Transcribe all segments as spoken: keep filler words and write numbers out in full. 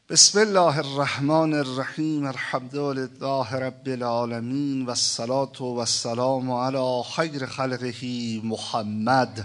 بسم الله الرحمن الرحیم. الحمد لله رب العالمین و الصلاة و السلام علی خیر خلقه محمد.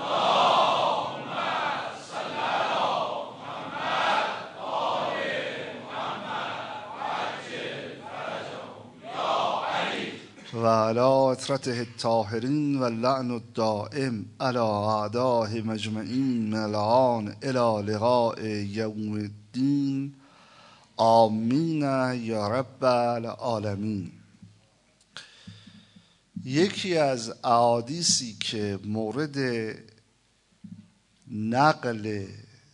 و علی اطرته الطاهرین و اللعن الدائم علی اعدائه مجمعین من الآن الی لقاء یوم الدین. آمین یا رب العالمین. یکی از احادیثی که مورد نقل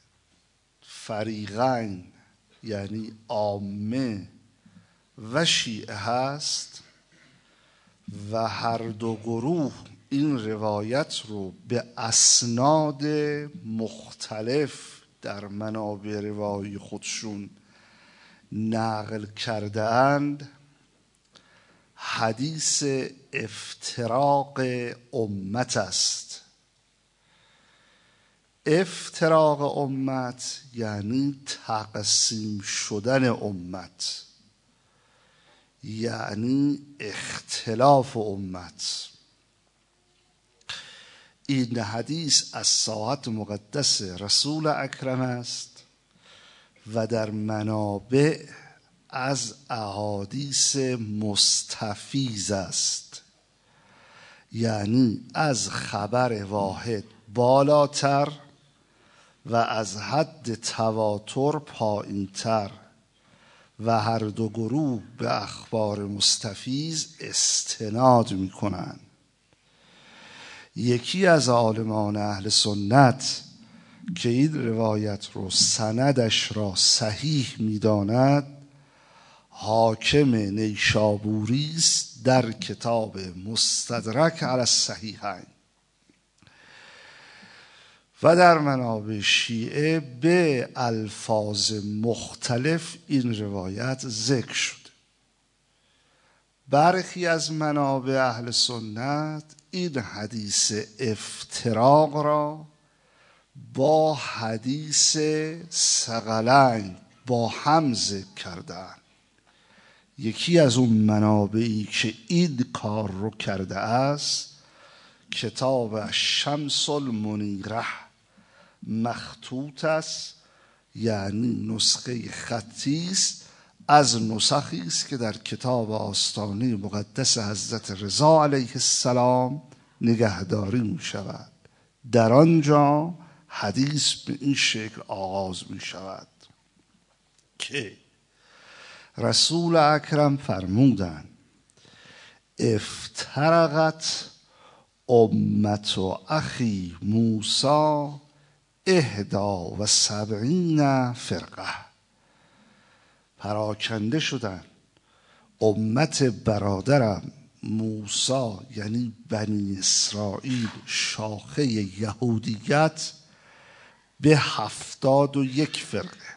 فریقین یعنی عامه و شیعه هست و هر دو گروه این روایت رو به اسناد مختلف در منابع روایی خودشون نقل کرده اند، حدیث افتراق امت است. افتراق امت یعنی تقسیم شدن امت، یعنی اختلاف امت. این حدیث از ساعت مقدس رسول اکرم است و در منابع از احادیث مستفیض است، یعنی از خبر واحد بالاتر و از حد تواتر پایینتر و هر دو گروه به اخبار مستفیض استناد می کنند. یکی از عالمان اهل سنت که این روایت رو سندش را صحیح می داند حاکم نیشابوری است در کتاب مستدرک علی الصحیحین و در منابع شیعه به الفاظ مختلف این روایت ذکر شد. برخی از منابع اهل سنت این حدیث افتراق را با حدیث ثقلین با هم ذکر کردن. یکی از اون منابعی که این کار رو کرده است کتاب شمس المنیره مخطوط است، یعنی نسخه خطی است از نسخی است که در کتاب آستانه مقدس حضرت رضا علیه السلام نگهداری می شود. در آنجا حدیث به این شکل آغاز می شود که رسول اکرم فرمودند افترقت امت و اخی موسی احدا و سبعین فرقه. پراکنده شدن امت برادرم موسی یعنی بنی اسرائیل شاخه یهودیت به هفتاد و یک فرقه.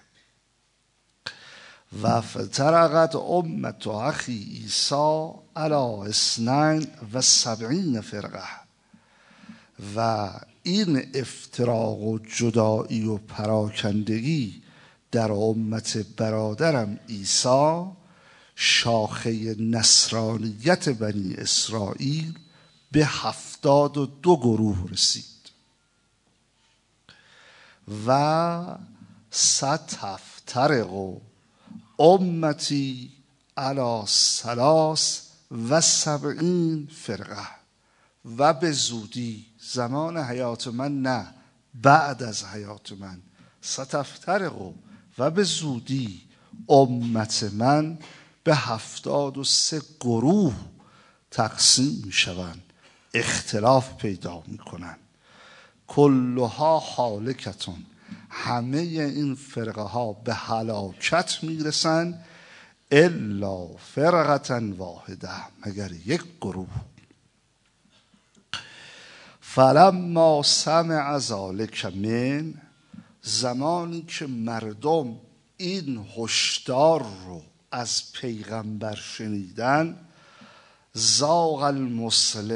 و افترقت امت و اخی عیسی علی اثنین و سبعین فرقه. و این افتراق و جدایی و پراکندگی در امت برادرم عیسی شاخه نصرانیت بنی اسرائیل به هفتاد و دو گروه رسید. و ستفترق امتی علی ثلاث و سبعین فرقه. و به زودی زمان حیات من نه بعد از حیات من ستفترق و به زودی امت من به هفتاد و سه گروه تقسیم می شوند، اختلاف پیدا می کنند. کلها حالکتون، همه این فرقه ها به هلاکت می رسند الا فرقتا واحده، مگر یک گروه. فلما سمع ذلک من، زمانی که مردم این هشدار رو از پیغمبر شنیدن، زاغ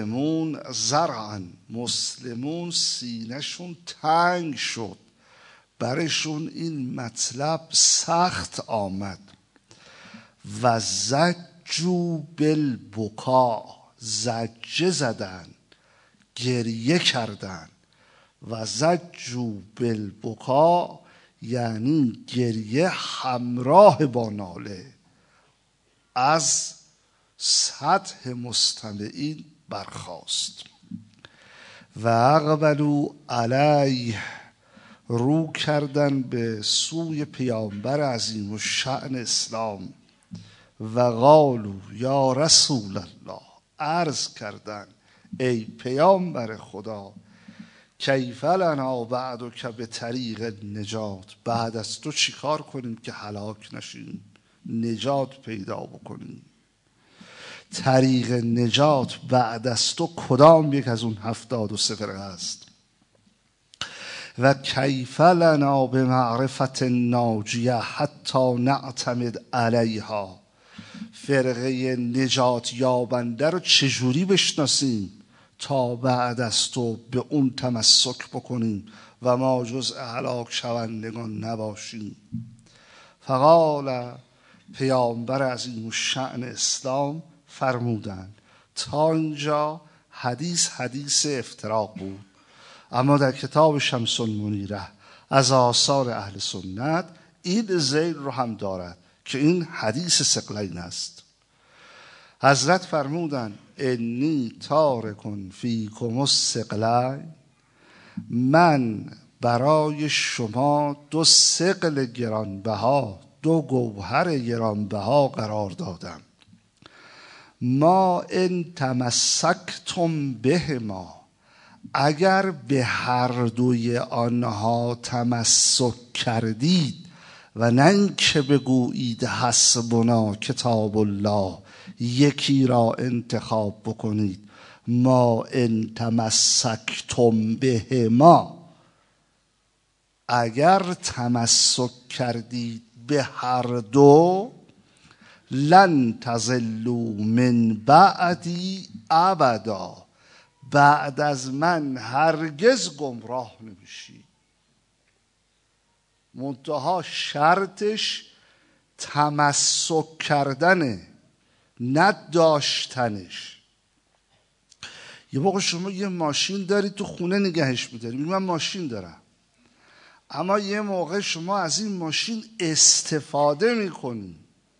المسلمون ذرعا، مسلمون سینهشون تنگ شد برشون این مطلب سخت آمد. و زجوا بالبکا، زجه زدن، گریه کردن. و زجوا بالبکا یعنی گریه همراه با ناله از سطح مستمعین برخاست. و اقبلوا علیه، رو کردن به سوی پیامبر عظیم الشأن اسلام. و قالوا یا رسول الله، عرض کردن ای پیامبر خدا، کیف لنا بعدک به طریق نجات، بعد از تو چیکار کنیم که هلاک نشیم، نجات پیدا بکنیم. طریق نجات بعد از تو کدام یک از اون هفتاد و سه فرقه است؟ و کیف لنا به معرفت ناجیه حتی نعتمد علیها، فرقه نجات یابنده رو چجوری بشناسیم تا بعد از تو به اون تمسک بکنیم و ما جزء هلاک شوندگان نباشیم. فقال، پیامبر عظیم الشأن اسلام فرمودن. تا اینجا حدیث حدیث افتراق بود، اما در کتاب شمس المنیره از آثار اهل سنت این ذیل رو هم دارد که این حدیث ثقلین است. حضرت فرمودن انی تارکن فیکم الثقلین، من برای شما دو ثقل گرانبها، دو گوهر گرانبها قرار دادم. ما ان تمسکتم بهما، اگر به هر دوی آنها تمسک کردید و نه اینکه بگویید حسبنا کتاب الله، یکی را انتخاب بکنید. ما ان تمسکتم بهما، اگر تمسک کردید به هر دو، لن تضلوا من بعدی ابدا، بعد از من هرگز گمراه نمیشید. منتها شرطش تمسک کردنه، نه داشتنش. یه موقع شما یه ماشین داری تو خونه نگهش میداری، من ماشین دارم، اما یه موقع شما از این ماشین استفاده میکنی.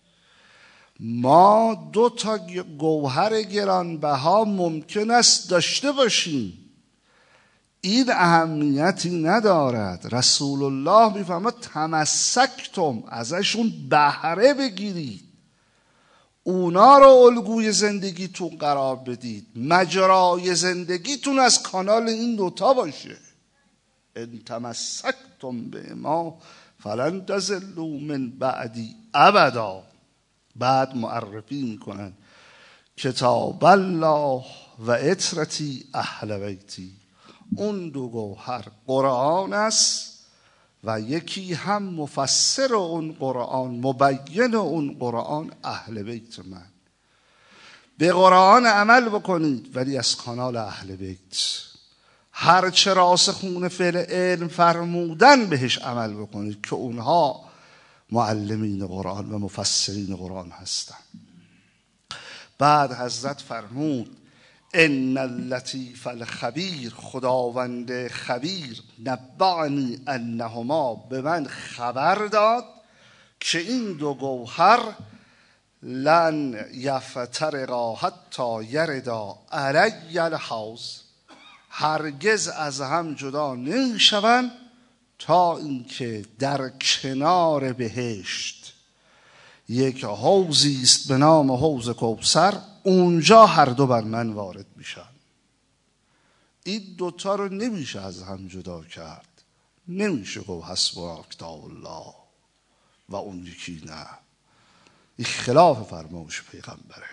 ما دو تا گوهر گرانبها ممکن است داشته باشیم، این اهمیتی ندارد. رسول الله میفهمد تمسکتم، ازشون بهره بگیرید، اونا رو الگوی زندگیتون قرار بدید، مجرای زندگیتون از کانال این دوتا باشه. ان تمسکتم به ما فلن تضلوا من بعدی ابدا. بعد معرفی میکنن کتاب الله و عترتی اهل بیتی، اون دو گوهر قرآن است و یکی هم مفسر اون قرآن، مبین اون قرآن، اهل بیت من. به قرآن عمل بکنید ولی از کانال اهل بیت، هر چه راسخون فعل علم فرمودن بهش عمل بکنید که اونها معلمین قرآن و مفسرین قرآن هستند. بعد حضرت فرمود ان اللطیف الخبیر، خداوند خبیر، نبعنی انهما، به من خبر داد که این دو گوهر لن یفترقا حتی یردا علی الحوض، هرگز از هم جدا نمیشوند تا اینکه در کنار بهشت یک حوضی است به نام حوض کوثر، اونجا هر دو بر من وارد میشن. این دوتا رو نمیشه از هم جدا کرد، نمیشه گفت حسبنا کتاب الله و اون یکی نه، این خلاف فرمایش پیغمبره.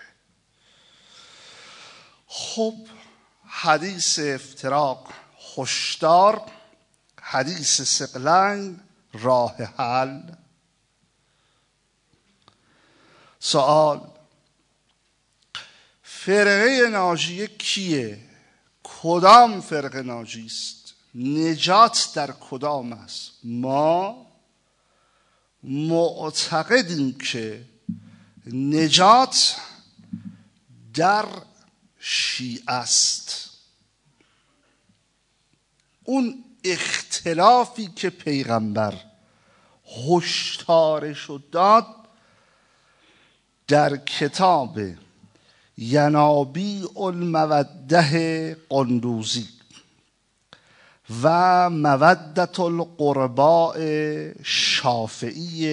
خب حدیث افتراق هشدار، حدیث ثقلین راه حل. سوال، فرقه ناجیه کیه؟ کدام فرقه ناجی است؟ نجات در کدام است؟ ما معتقدیم که نجات در شیعه است. اون اختلافی که پیغمبر هشدارش داد در کتاب ینابیع الموده قندوزی و مودت القرباء شافعی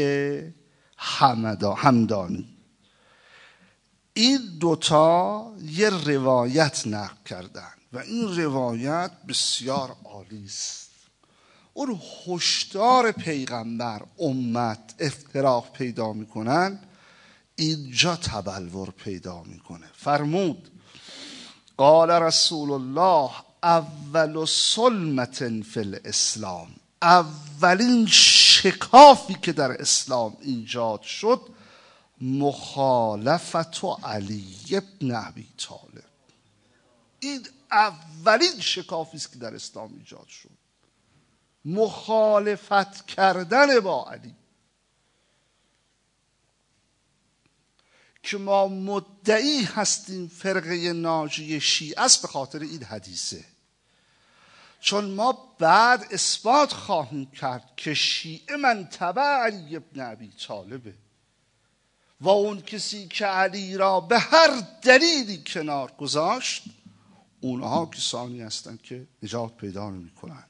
همدانی، این دوتا یه روایت نقل کردن و این روایت بسیار عالی است. اون هشدار پیغمبر امت افتراق پیدا میکنن، اینجا تبلور پیدا میکنه. فرمود قال رسول الله اول سلمة فی الاسلام، اولین شکافی که در اسلام ایجاد شد مخالفت علی ابن ابی طالب. این اولین شکافی است که در اسلام ایجاد شد، مخالفت کردن با علی. که ما مدعی هستیم فرقه ناجی شیعه است به خاطر این حدیثه، چون ما بعد اثبات خواهیم کرد که شیعه منتبع علی ابن ابی طالبه و اون کسی که علی را به هر دلیلی کنار گذاشت اونها کسانی هستند که نجات پیدا نمی کنند.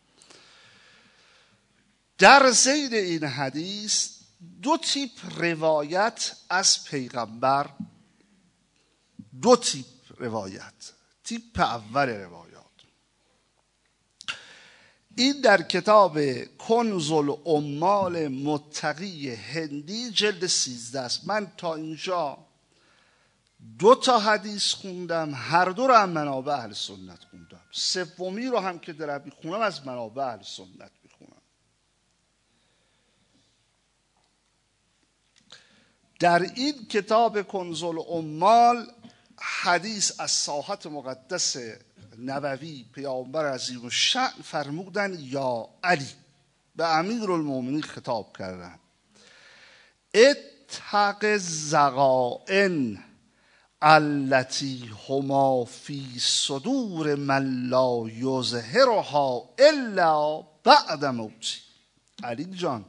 در ذیل این حدیث دو تیپ روایت از پیغمبر، دو تیپ روایت. تیپ اول روایات این در کتاب کنز العمال متقی هندی جلد سیزده است. من تا اینجا دو تا حدیث خوندم، هر دو رو هم منابع اهل سنت خوندم، سومی رو هم که در میخونم از منابع اهل سنت میخونم. در این کتاب کنز العمال حدیث از ساحت مقدس نبوی پیامبر عظیم الشأن فرمودن یا علی، به امیرالمومنین خطاب کردن اتق الزغائن التي هما فی صدور من لا یظهرها الا بعد موتی. علی جان،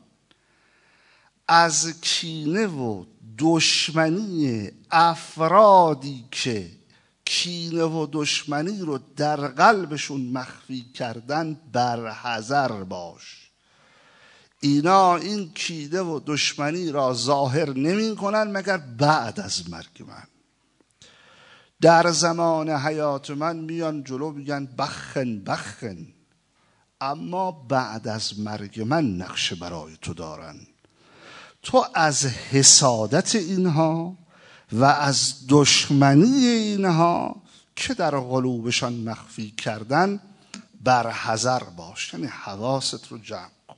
از کینه و دشمنی افرادی که کینه و دشمنی رو در قلبشون مخفی کردن برحذر باش. اینا این کینه و دشمنی را ظاهر نمی کنن مگر بعد از مرگ من. در زمان حیات من میان جلو میگن بخن بخن، اما بعد از مرگ من نقشه برای تو دارن. تو از حسادت اینها و از دشمنی اینها که در قلوبشان مخفی کردن برحذر باش، یعنی حواست رو جمع کن.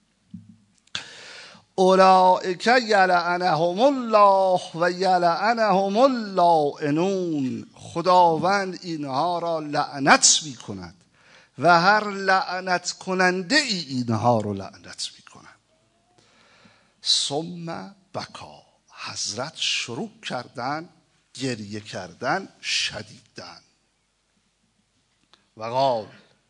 اولئک یلعنهم الله و یلعنهم اللائنون، خداوند اینها را لعنت می کند و هر لعنت کننده ای اینها رو لعنت می کند. ثم بکا، حضرت شروع کردن گریه کردن شدیدن و قال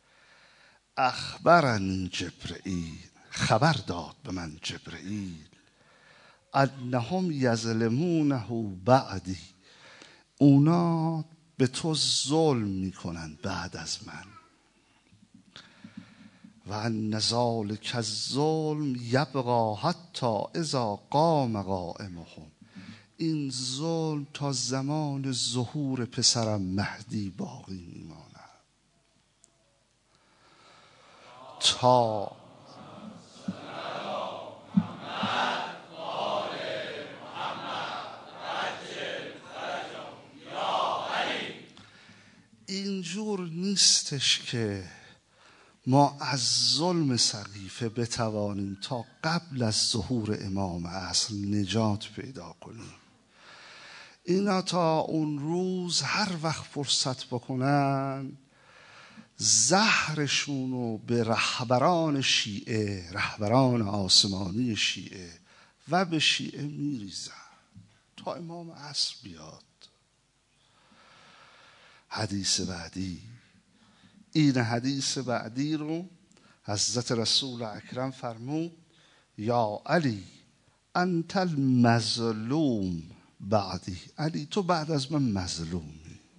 اخبرنی جبرئیل، خبر داد به من جبرئیل انهم یظلمونه بعدی، اونا به تو ظلم میکنن بعد از من. و ان ذلک الظلم یبقی حتی اذا قام قائمهم، این ظلم تا زمان ظهور پسرم مهدی باقی میماند. تا اینجور نیستش که ما از ظلم سقیفه بتوانیم تا قبل از ظهور امام اصل نجات پیدا کنیم. اینا تا اون روز هر وقت فرصت بکنن زهرشونو به رهبران شیعه، رهبران آسمانی شیعه و به شیعه میریزن تا امام عصر بیاد. حدیث بعدی، این حدیث بعدی رو حضرت رسول اکرم فرمود یا علی انت المظلوم بعدی، علی تو بعد از من مظلومی.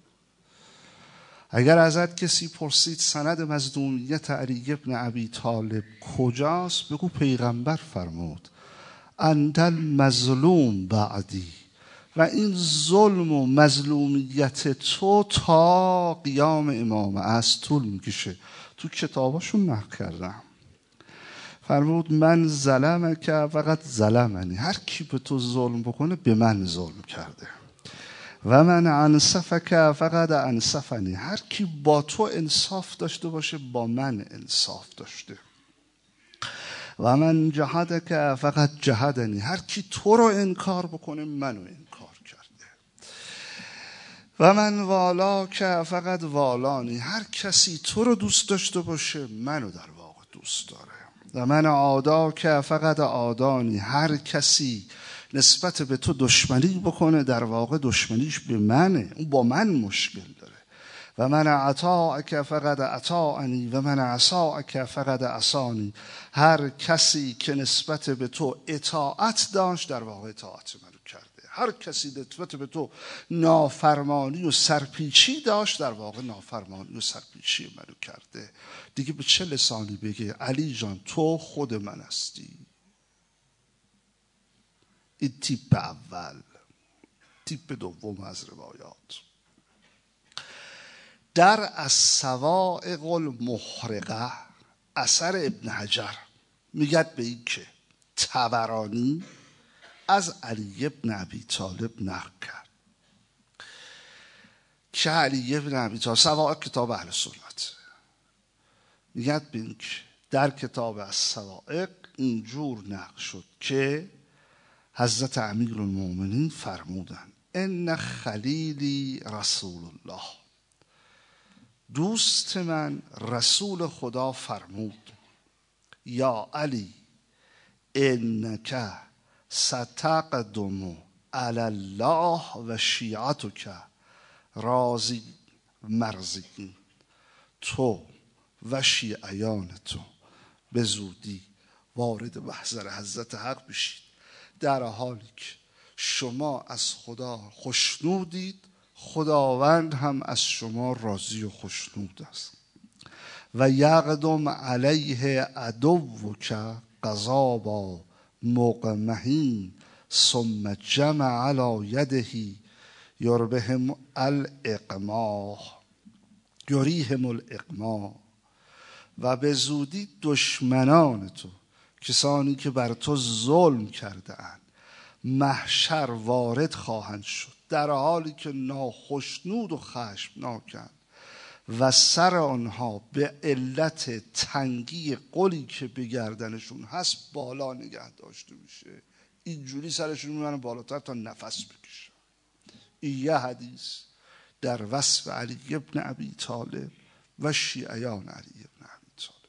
اگر ازت کسی پرسید سند مظلومیت علی ابن ابی طالب کجاست، بگو پیغمبر فرمود انت المظلوم بعدی، و این ظلم و مظلومیت تو تا قیام امام عصر طول میکشه. تو کتاباشون نقل کردم، فرمود من ظلمک فقط ظلمنی، هر کی به تو ظلم بکنه به من ظلم کرده. و من انصفک فقط انصفنی، هر کی با تو انصاف داشته باشه با من انصاف داشته. و من جهدک فقط جهدنی، هر کی تو رو انکار بکنه منو انکار کرده. و من والاک فقط والانی، هر کسی تو رو دوست داشته باشه منو در واقع دوست داره. و من عاداک فقط عادانی، هر کسی نسبت به تو دشمنی بکنه در واقع دشمنیش به منه، اون با من مشکل داره. و من عطاک فقط عطانی و من عصاک فقط عصانی، هر کسی که نسبت به تو اطاعت داشت در واقع اطاعت منو کرده. هر کسی نسبت به تو نافرمانی و سرپیچی داشت در واقع نافرمانی و سرپیچی منو کرده. دیگه به چه لسانی بگه علی جان تو خود من هستی؟ این تیپ اول. تیپ دوم از روایات در الصواعق المحرقه اثر ابن حجر میگد به این که طبرانی از علی ابن ابی طالب نقل کرد که علی ابن ابی طالب، صواعق کتاب اهل سنت، میگد به این که در کتاب الصواعق اینجور نقل شد که حضرت امیرالمومنین فرمودند ان خلیلی رسول الله، دوست من رسول خدا فرمود یا علی انک ستقدم علی الله و شیعتک راضی مرضیین، تو و شیعیان تو به زودی وارد محضر حضرت حق بشید در حالی که شما از خدا خوشنودید، خداوند هم از شما راضی و خوشنود است. و یقدم علیه عدوک قضابا مقمحین ثم جمع علی یده یربهم الاقماح یریهم الاقماح، و به زودی دشمنان تو، کسانی که بر تو ظلم کرده اند، محشر وارد خواهند شد در حالی که ناخشنود و خشمناکند و سر آنها به علت تنگی قلی که به گردنشون هست بالا نگه داشته میشه. اینجوری سرشون میبرن بالاتر تا نفس بکشن. این یه حدیث در وصف علی ابن ابی طالب و شیعیان علی ابن ابی طالب.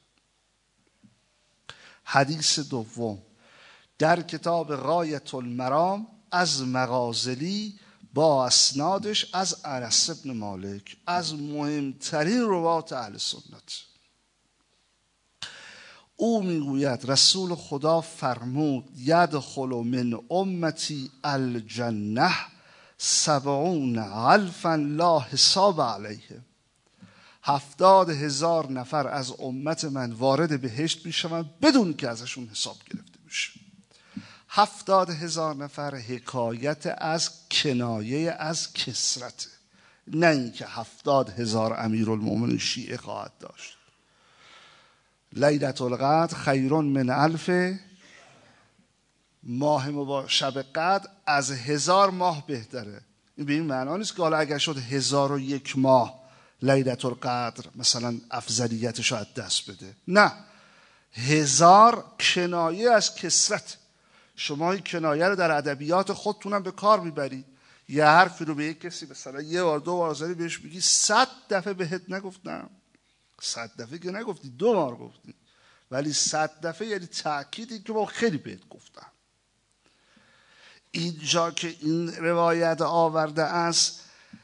حدیث دوم در کتاب غایة المرام از مغازلی با اسنادش از انس بن مالک، از مهمترین روات اهل سنت. او میگوید رسول خدا فرمود یدخل من امتی الجنه سبعون الفا لا حساب علیه، هفتاد هزار نفر از امت من وارد بهشت میشوند بدون که ازشون حساب گرفته بشه. هفتاد هزار نفر حکایت از کنایه از کسرت، نه اینکه هفتاد هزار امیرالمومنین شیعه خواهد داشت. لیلة القدر خیر من الف ماه مبارک، شب قدر از هزار ماه بهتره. این به این معنا نیست که حالا اگر شد هزار و یک ماه لیلة القدر مثلا افضلیتش رو از دست بده، نه، هزار کنایه از کسرت. شما این کنایه رو در ادبیات خودتونم به کار میبرید. یه حرفی رو به یک کسی مثلا یه بار دو بار زدی بهش میگی صد دفعه بهت نگفتم، صد دفعه که نگفتی، دو بار گفتی، ولی صد دفعه یعنی تأکیدی که با خیلی بهت گفتم. اینجا که این روایت آورده است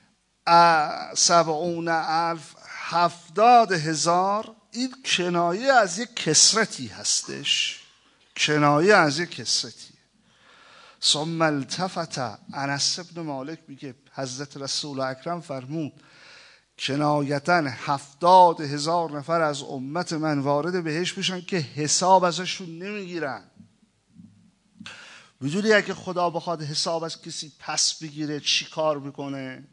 سبعون الف، هفتاد هزار، این کنایه از یک کسرتی هستش، کنایه از یک کسرتی. ثم التفت، انس بن مالک میگه حضرت رسول اکرم فرمود کنایتاً هفتاد هزار نفر از امت من وارد بهشت بشن که حساب ازشون نمیگیرن. میدونی اگه خدا بخواد حساب از کسی پس بگیره چی کار میکنه؟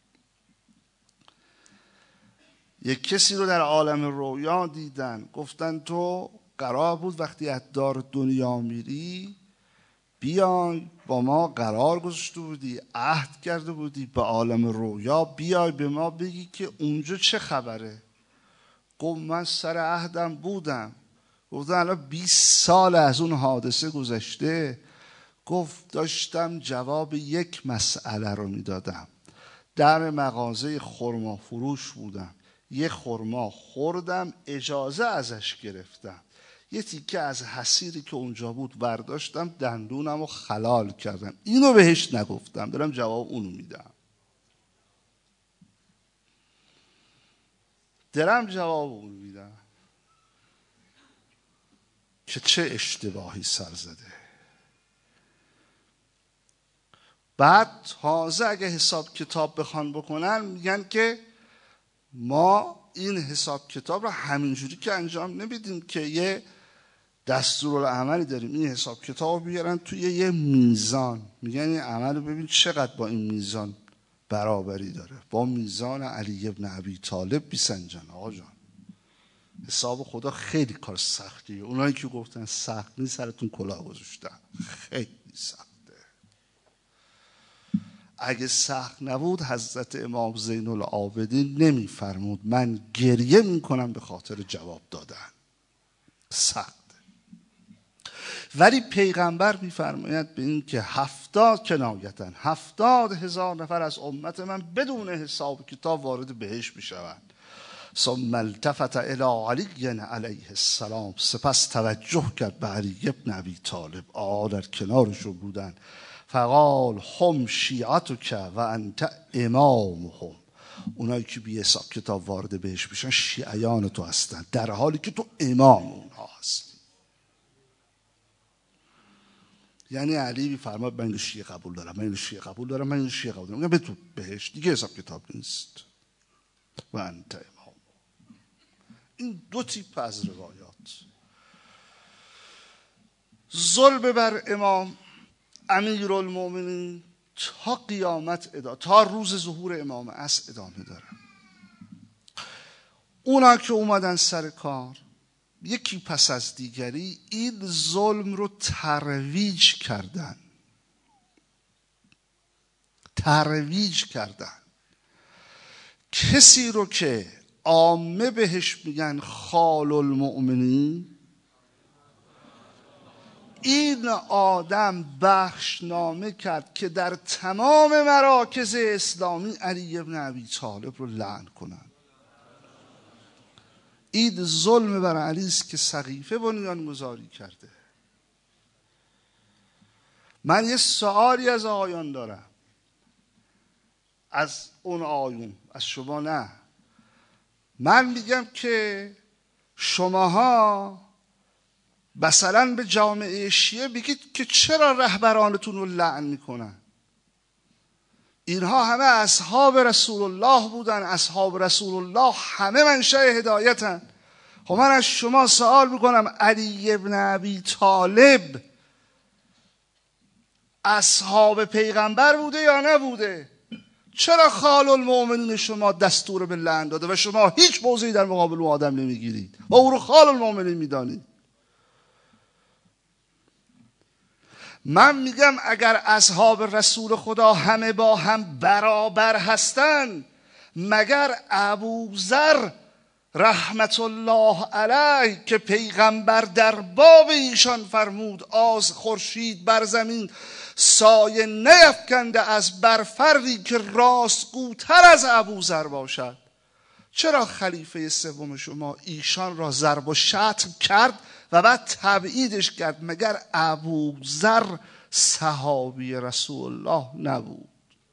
یک کسی رو در عالم رویا دیدن، گفتن تو قرار بود وقتی از دار دنیا میری بیای با ما قرار گذاشته بودی، عهد کرده بودی به عالم رویا بیای به ما بگی که اونجا چه خبره. گفت من سر عهدم بودم. گفتن الان بیست سال از اون حادثه گذشته. گفت داشتم جواب یک مسئله رو میدادم. در مغازه خرما فروش بودم، یه خرما خوردم، اجازه ازش گرفتم، یه تیکه از حصیری که اونجا بود برداشتم، دندونم رو خلال کردم. اینو بهش نگفتم، دارم جواب اونو میدم، دارم جواب اونو میدم که چه اشتباهی سر زده. بعد تازه اگه حساب کتاب بخوان بکنن میگن که ما این حساب کتاب رو همینجوری که انجام نمیدیم که یه دستورالعملی داریم، این حساب کتاب رو بیارن توی یه میزان، میگن این عمل رو ببین چقدر با این میزان برابری داره، با میزان علی ابن ابی طالب بیسنجن. آقا جان حساب خدا خیلی کار سختیه. اونایی که گفتن سخت نیست سرتون کلاه گذاشتن، خیلی سخته. اگه سخت نبود حضرت امام زین العابدین نمیفرمود من گریه میکنم به خاطر جواب دادن، سخت. ولی پیغمبر میفرماید به این که هفتاد کنایتن هفتاد هزار نفر از امت من بدون حساب کتاب وارد بهشت میشوند. ثم التفت الی علی علیه السلام، سپس توجه کرد به علی ابن ابی طالب، آقا در کنارشو بودن. فقال هم شیعتک و انت امامهم، اونایی که بی حساب کتاب وارد بهشت بشن شیعیان تو هستن در حالی که تو امام اونها هستی. یعنی علی میفرماد من اینو شیعه قبول دارم، من اینو شیعه قبول دارم، من اینو شیعه قبول دارم، میگم به تو بهشت دیگه حساب کتاب نیست. و انت امام. این دو تیپ از روایات. ظلم بر امام امیرالمومنین تا قیامت ادامه، تا روز ظهور امام عصر ادامه داره. اونا که اومدن سر کار یکی پس از دیگری این ظلم رو ترویج کردن ترویج کردن کسی رو که عامه بهش میگن خال المؤمنین، این آدم بخشنامه کرد که در تمام مراکز اسلامی علی ابن ابی طالب رو لعن کنن. این ظلم بر علی است که سقیفه بنیان گذاری کرده. من یه سوالی از آقایان دارم، از اون آیون، از شما نه. من میگم که شماها مثلا به جامعه شیعه بگید که چرا رهبرانتون رو لعن میکنن؟ اینها همه اصحاب رسول الله بودن، اصحاب رسول الله همه منشأ هدایتن. خب من از شما سوال میکنم علی ابن ابی طالب اصحاب پیغمبر بوده یا نبوده؟ چرا خال المؤمنین شما دستور به لعن داده و شما هیچ موضعی در مقابل اون آدم نمیگیرید و او رو خال المؤمنین میدانید؟ من میگم اگر اصحاب رسول خدا همه با هم برابر هستن، مگر ابوذر رحمت الله علیه که پیغمبر در باب ایشان فرمود آز خورشید بر زمین سایه نیفکنده از بر فردی که راستگوتر از ابوذر باشد، چرا خلیفه سوم شما ایشان را ضرب و شتم کرد و بعد تبعیدش کرد؟ مگر ابوذر صحابی رسول الله نبود؟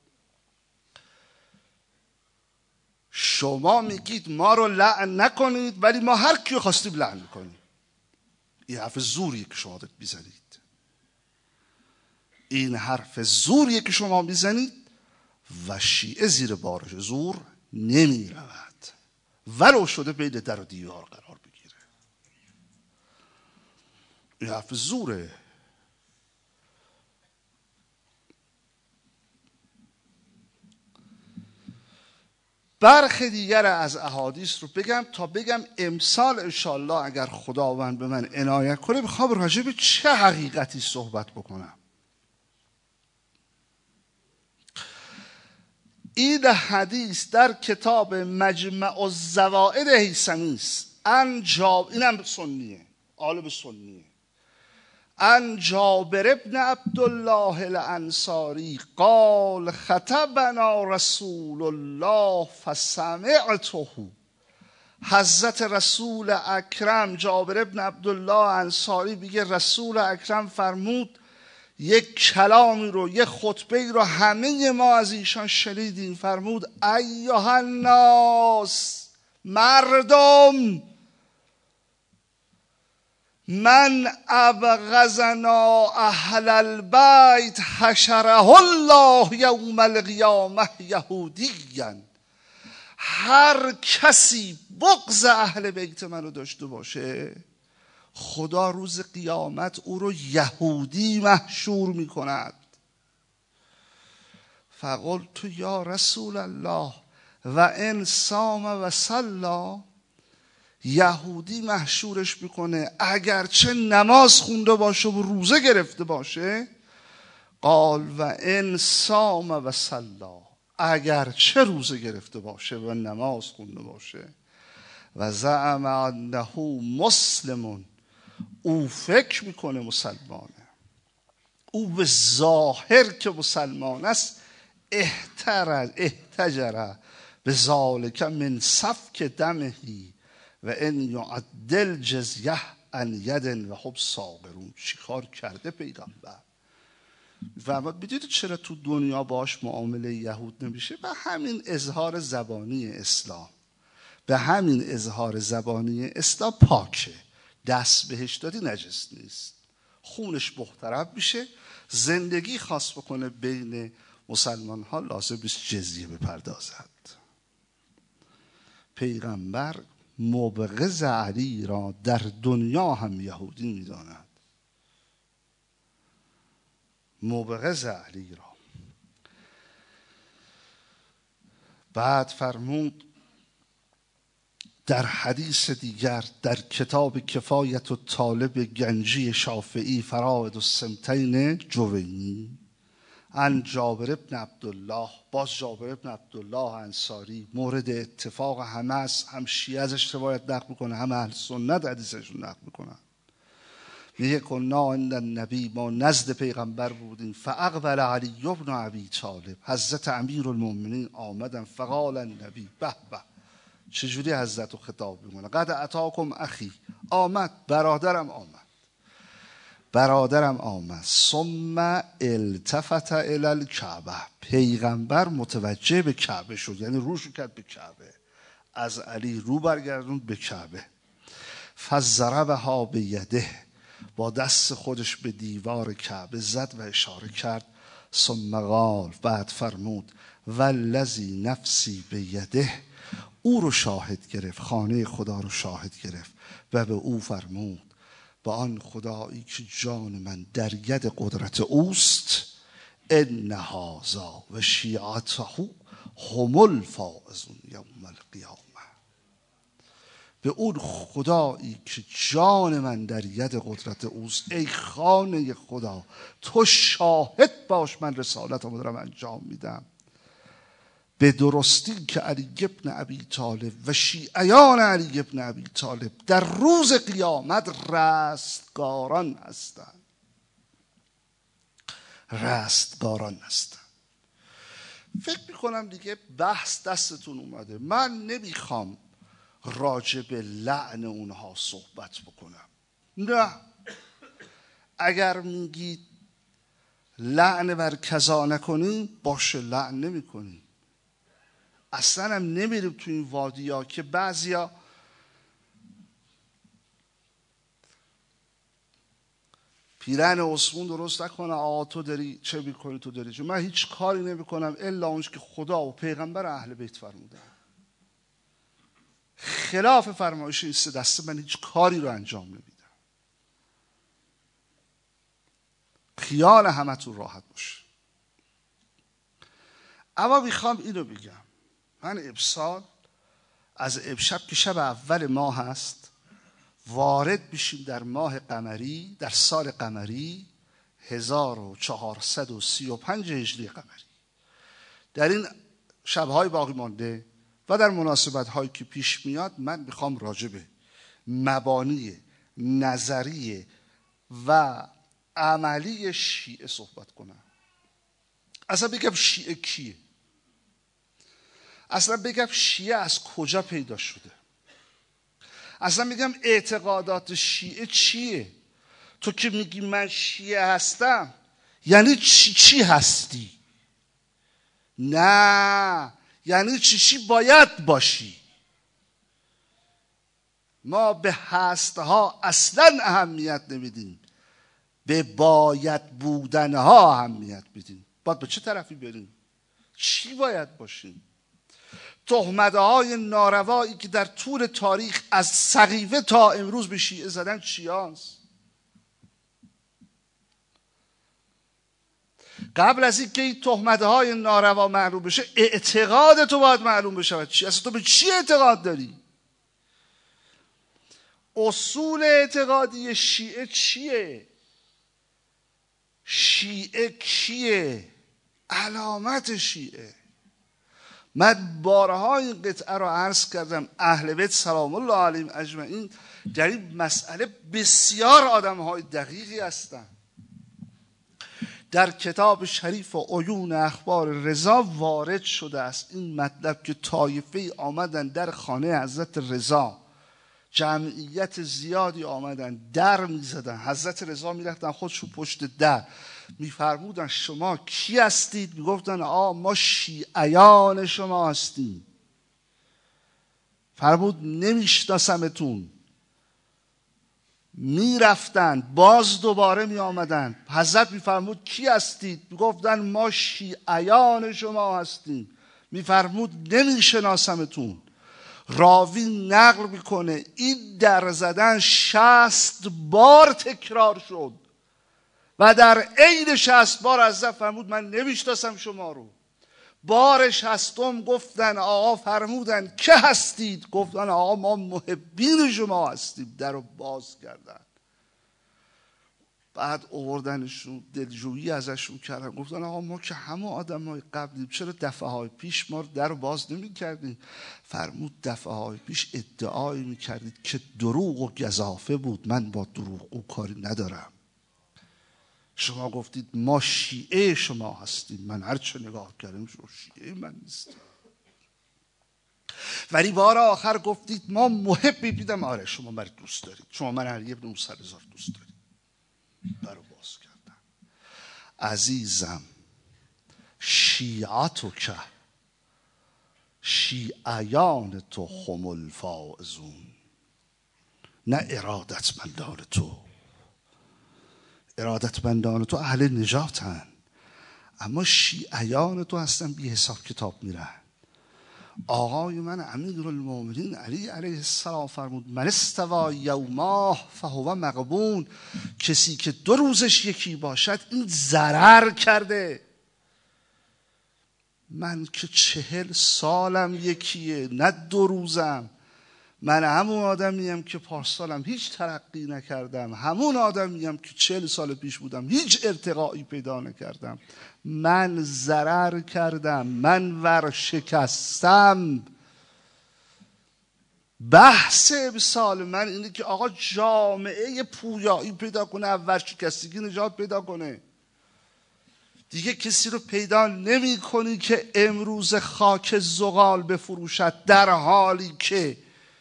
شما میگید ما رو لعن نکنید، ولی ما هر کیو خواستیم لعن میکنیم. این حرف زوریه که شما دارید میزنید. این حرف زوریه که شما میزنید و شیعه زیر بارش زور نمی رود، ولو شده بین در و دیوار قرار بگیره. این حرف زوره. برخی دیگر از احادیث رو بگم تا بگم امسال انشالله اگر خداوند به من عنایت کنه بخوام راجع به چه حقیقتی صحبت بکنم. این حدیث در کتاب مجمع الزوائد هیثمی است. ان جاب اینم سنیه، عالم سنیه. ان جابر بن عبدالله الانصاری قال خطبنا رسول الله فسمعته. حضرت رسول اکرم جابر بن عبدالله انصاری میگه رسول اکرم فرمود، یک کلامی رو، یک خطبه رو همه ما از ایشان شنیدیم. فرمود ایها الناس، مردم، من ابغضنا اهل البیت حشره الله یوم القیامه یهودیا. هر کسی بغض اهل بیت منو داشته باشه خدا روز قیامت او رو یهودی محشور می کند. فقلت یا رسول الله و ان صام و صلی، یهودی محشورش میکنه اگرچه نماز خونده باشه و روزه گرفته باشه؟ قال و ان صام و صلی، اگرچه روزه گرفته باشه و نماز خونده باشه. و زعم انه مسلمون، او فکر میکنه مسلمانه، او به ظاهر که مسلمان است، احتجر به ذالک من سفک دمهی و ان یعدل جزیه ان ید و هم صاغرون. چیکار کرده پیغمبر؟ و بدید چرا تو دنیا باش معامله یهود نمیشه؟ به همین اظهار زبانی اسلام، به همین اظهار زبانی اسلام پاکه، دست بهش دادی نجس نیست، خونش محترم میشه. زندگی خاص بکنه بین مسلمان ها لازم نیست جزیه بپردازد. پیغمبر مبغض علی را در دنیا هم یهودی میداند. مبغض علی را. بعد فرمود در حدیث دیگر در کتاب کفایت و طالب گنجی شافعی فرائد السمتین جوینی، ان جابر بن عبدالله، باز جابر بن عبدالله انصاری مورد اتفاق همه است، هم شیعه ازش روایت نقل میکنه هم اهل سنت حدیثشون نقل میکنن. میگه کنا عند النبی، ما نزد پیغمبر بودیم، فاقبل علی بن ابی طالب، حضرت امیرالمؤمنین آمدن، فقال النبی، به به چجوری حضرت رو خطاب میکنه، قد اتاکم اخی، آمد برادرم، آمد برادرم آمد. ثم التفت الی الکعبه، پیغمبر متوجه به کعبه شد، یعنی روشو کرد به کعبه، از علی رو برگردوند به کعبه. فضربها بیده، با دست خودش به دیوار کعبه زد و اشاره کرد. ثم قال، بعد فرمود والذی نفسی بیده، او رو شاهد گرفت، خانه خدا رو شاهد گرفت و به او فرمود با آن خدایی که جان من در ید قدرت اوست، ان هذا و شیعته هم الفائزون یوم القیامه. به اون خدایی که جان من در ید قدرت اوست، ای خانه خدا تو شاهد باش، من رسالتم دارم انجام میدم به درستی که علی بن ابی طالب و شیعیان علی بن ابی طالب در روز قیامت رستگاران هستند. رستگاران هستند. فکر میکنم دیگه بحث دستتون اومده. من نمیخوام راجع به لعن اونها صحبت بکنم. نه، اگر میگید لعن بر کذا نکنیم، باشه لعن نمی کنیم. اصلا هم نمیریم تو این وادی ها که بعضیا پیرن عثمون درست نکنه، آقا تو داری چه میکنی، تو داری چه. من هیچ کاری نمی کنم الا اونش که خدا و پیغمبر اهل بیت فرمودن. خلاف فرمایش این سه دسته من هیچ کاری رو انجام نمیدم. خیال همتون راحت باشه. اما میخوام اینو بگم، من امسال از امشب که شب اول ماه هست وارد میشیم در ماه قمری، در سال قمری هزار و چهارصد و سی و پنج هجری قمری. در این شبهای باقی مانده و در مناسبت هایی که پیش میاد من میخوام راجع به مبانی نظری و عملی شیعه صحبت کنم. اصلا بگم شیعه کیه، اصلا بگم شیعه از کجا پیدا شده، اصلا بگم اعتقادات شیعه چیه. تو که میگی من شیعه هستم یعنی چی چی هستی؟ نه، یعنی چی چی باید باشی. ما به هستها اصلا اهمیت نمیدیم، به باید بودنها اهمیت میدیم. باید به چه طرفی بریم؟ چی باید باشیم؟ تهمته های ناروایی که در طول تاریخ از سقیفه تا امروز به شیعه زدن چی هست؟ قبل از اینکه این تهمته های ناروا معلوم بشه اعتقاد تو باید معلوم بشه. چی اصلا تو به چی اعتقاد داری؟ اصول اعتقادی شیعه چیه؟ شیعه کیه؟ علامت شیعه. من بارها این قطعه رو عرض کردم، اهل بیت سلام الله علیهم اجمعین در این مسئله بسیار آدم‌های دقیقی هستند. در کتاب شریف و عیون اخبار رضا وارد شده است این مطلب که طایفه آمدن در خانه حضرت رضا، جمعیت زیادی آمدن، در میزدن، حضرت رضا میرفتن خودشون پشت در، میفرمودن شما کی هستید؟ میگفتن آ ما شیعیان شما هستیم. فرمود نمیشناسمتون. میرفتن باز دوباره میآمدن، حضرت میفرمود کی هستید؟ میگفتن ما شیعیان شما هستیم. میفرمود نمیشناسمتون. راوی نقل میکنه این در زدن شصت بار تکرار شد و در عین شصت بار حضرت فرمود من نمیشناسم شما رو. بار شصتم گفتن آقا، فرمودن که هستید؟ گفتن آقا ما محبین شما هستیم. در رو باز کردن، بعد آوردنشون دلجویی ازشون کردن، گفتن آقا ما که همه آدم های قبلیم، چرا دفعه های پیش ما در رو باز نمی کردیم؟ فرمود دفعه های پیش ادعایی می کردید که دروغ و گزافه بود، من با دروغ و کاری ندارم. شما گفتید ما شیعه شما هستیم، من هر چه نگاه کردم شما شیعه من نیستیم. ولی بار آخر گفتید ما محبی بیدم، آره شما من دوست دارید، شما من علی ابن موسی رضا دوست دارید. برو باز کردن. عزیزم شیعتو که شیعیان تو هم الفائزون، نه ارادتمندان تو. ارادتمندان تو اهل نجاتن، اما شیعیان تو هستن بی حساب کتاب میرن. آقای من امیرالمومنین علی علیه السلام فرمود من استوى یوماه فهو مغبون، کسی که دو روزش یکی باشد این ضرر کرده. من که چهل سالم یکیه نه دو روزم. من همون آدمیم که پارسالم هیچ ترقی نکردم، همون آدمیم که چهل سال پیش بودم هیچ ارتقایی پیدا نکردم. من ضرر کردم، من ورشکستم. بحث امسال من اینه که آقا جامعه پویایی پیدا کنه، ورشکستگی نجات پیدا کنه. دیگه کسی رو پیدا نمی کنی که امروز خاک زغال بفروشد، در حالی که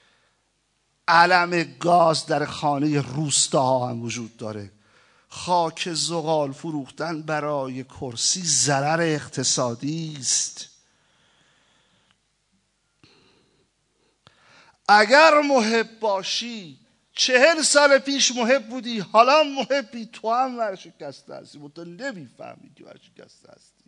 علم گاز در خانه روستاها هم وجود داره. خاک زغال فروختن برای کرسی ضرر اقتصادی است. اگر محب باشی، چهل سال پیش محب بودی، حالا محبی، تو هم ورشکسته هستی و تو نمیفهمی که ورشکسته هستی.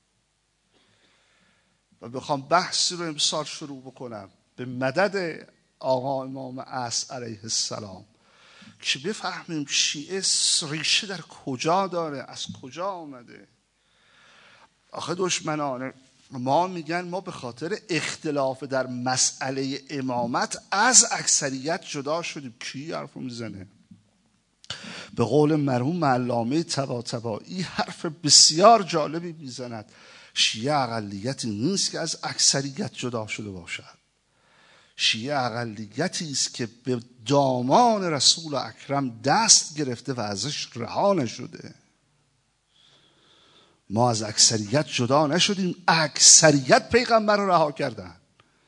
و بخوام بحثی رو امسال شروع بکنم به مدد آقا امام عصر علیه السلام که بفهمیم شیعه ریشه در کجا داره، از کجا آمده. آخه دشمنان ما میگن ما به خاطر اختلاف در مسئله امامت از اکثریت جدا شدیم. کی حرف میزنه؟ به قول مرحوم علامه طباطبایی حرف بسیار جالبی میزند. شیعه اقلیتی نیست که از اکثریت جدا شده باشد. شیعه اقلیتی است که به دامان رسول اکرم دست گرفته و ازش رها نشده. ما از اکثریت جدا نشدیم، اکثریت پیغمبر رو رها کردن.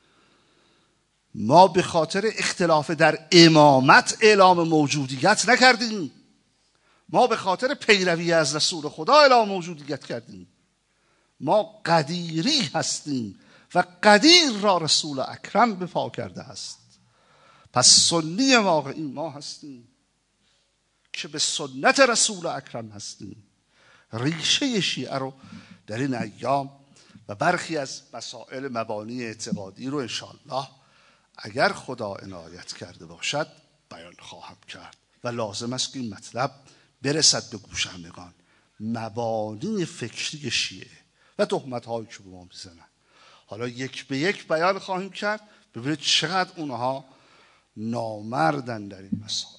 ما به خاطر اختلاف در امامت اعلام موجودیت نکردیم، ما به خاطر پیروی از رسول خدا اعلام موجودیت کردیم. ما قدیری هستیم و قدیر را رسول اکرم به پا کرده است. پس سنی واقعی ما هستیم که به سنت رسول اکرم هستیم. ریشه شیعه رو در این ایام و برخی از مسائل مبانی اعتقادی رو انشاءالله اگر خدا عنایت کرده باشد بیان خواهم کرد و لازم است که این مطلب برسد به گوش همگان. مبانی فکری شیعه و تهمت هایی که به ما میزنن حالا یک به یک بیان خواهیم کرد. ببینید چقدر اونها نامردن در این مسائل.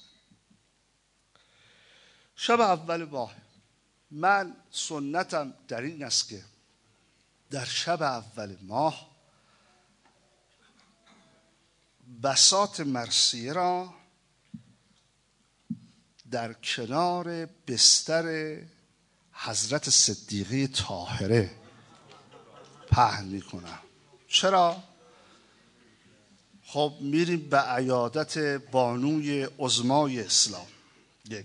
شب اول ماه من سنتم در این است که در شب اول ماه بساط مرثیه را در کنار بستر حضرت صدیقه طاهره پهن میکنم. چرا؟ خب میریم به عیادت بانوی عظمای اسلام. یک،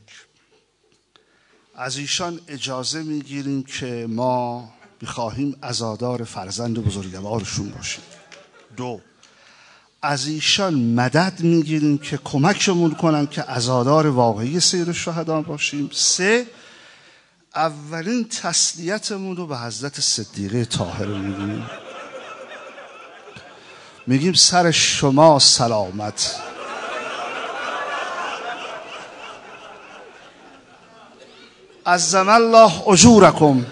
از ایشان اجازه میگیریم که ما بخواهیم عزادار فرزند بزرگوارشون باشیم. دو، از ایشان مدد میگیریم که کمکمون کنن که عزادار واقعی سید الشهدا باشیم. سه، اولین تسلیتمون رو به حضرت صدیقه طاهره میگیم، میگیم سر شما سلامت. عظم الله اجورکم.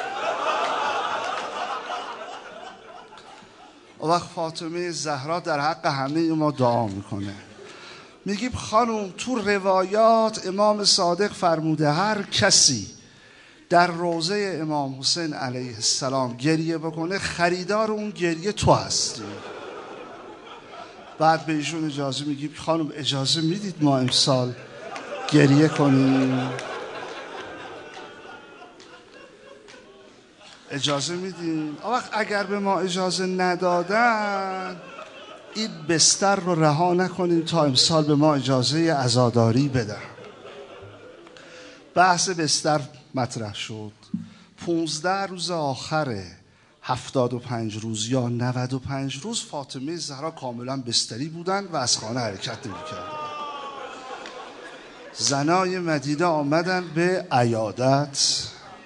و وقت فاطمه زهرا در حق همه ما دعا میکنه، میگیم خانم تو روایات امام صادق فرموده هر کسی در روضه امام حسین علیه السلام گریه بکنه خریدار اون گریه تو هستی. بعد به ایشون اجازه میگیم خانم اجازه میدید ما امسال گریه کنیم؟ اجازه میدیم؟ وقت اگر به ما اجازه ندادن این بستر رو رها نکنیم تا امسال به ما اجازه عزاداری بدن. بحث بستر مطرح شد. پونزده روز آخر هفتاد و پنج روز یا نود و پنج روز فاطمه زهرا کاملا بستری بودن و از خانه حرکت نمی کردن. زنای مدینه آمدن به عیادت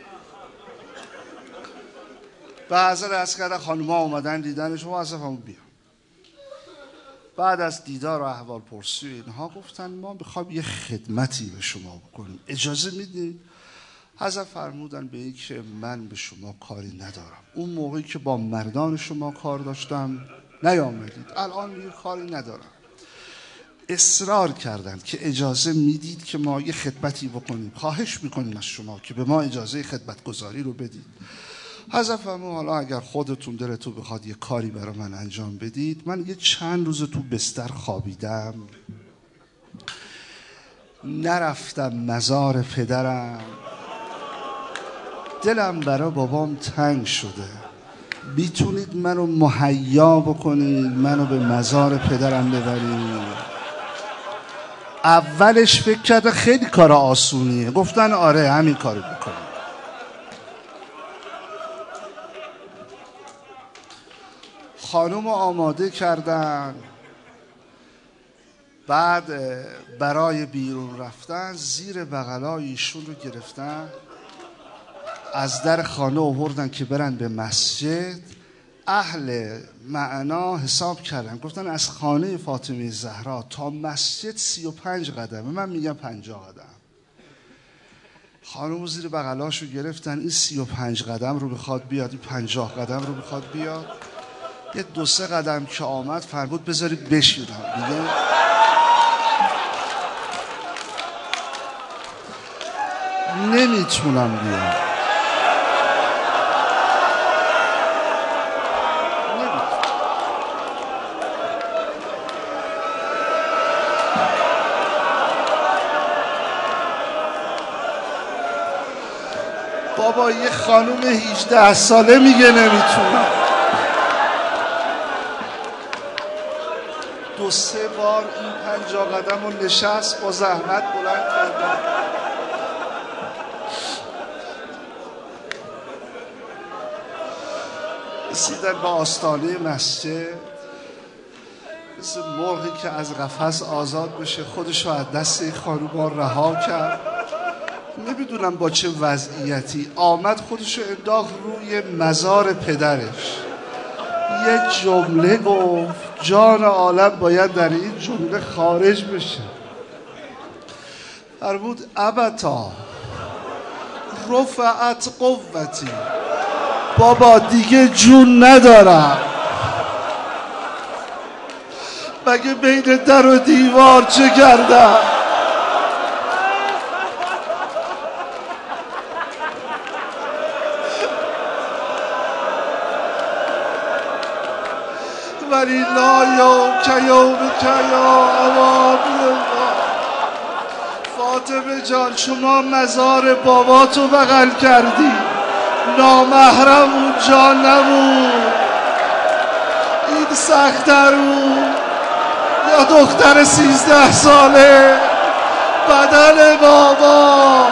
و حضرت عرض کردن خانوما آمدن دیدنش و از همون بیا. بعد از دیدار و احوال پرسی و اینها گفتن ما بخوام یه خدمتی به شما بکنیم، اجازه میدید؟ حضرت فرمودن به این که من به شما کاری ندارم. اون موقعی که با مردان شما کار داشتم نیامدید، الان یه کاری ندارم. اصرار کردند که اجازه میدید که ما یه خدمتی بکنیم، خواهش میکنیم از شما که به ما اجازه خدمتگزاری رو بدید. حضرت فرمود حالا اگر خودتون دلتون بخواد یه کاری برای من انجام بدید، من یه چند روز تو بستر خوابیدم، نرفتم مزار پدرم، دلم برای بابام تنگ شده، میتونید منو مهیا بکنید منو به مزار پدرم ببرید. اولش فکر کرده خیلی کار آسونیه، گفتن آره همین کارو بکنیم. خانم رو آماده کردن، بعد برای بیرون رفتن زیر بغلای ایشون رو گرفتن، از در خانه آوردن که برن به مسجد. اهل معنا حساب کردن، گفتن از خانه فاطمه زهرا تا مسجد سی و پنج قدمه، من میگم پنجاه قدم. خانم زیر بغلاشو گرفتن، این سی و پنج قدم رو بخواد بیاد، این پنجاه قدم رو بخواد بیاد. یه دو سه قدم که آمد فرمود بذارید بشیرم دیگه. نمیتونم بیام. بابا یه خانوم هجده ساله میگه نمیتونم. دو سه بار این پنجاه قدم رو نشست، با زحمت بلند کردن. رسیدن به آستانه مسجد، مثل مرغی که از قفس آزاد بشه خودشو از دست این خانوما رها کرد. نمیدونم با چه وضعیتی آمد خودشو انداخت روی مزار پدرش. یه جمله گفت جان عالم باید در این جمله خارج بشه. فرمود ابتا رفعت قوتی، بابا دیگه جون ندارم. مگه بین در و دیوار چه کردم؟ ولی لا یوم که یوم که یا عوابی الله. فاطمه جان شما مزار باباتو بغل کردی، نامحرم اونجا نبود، این سخت‌تر بود. یا دختر سیزده ساله بدن بابا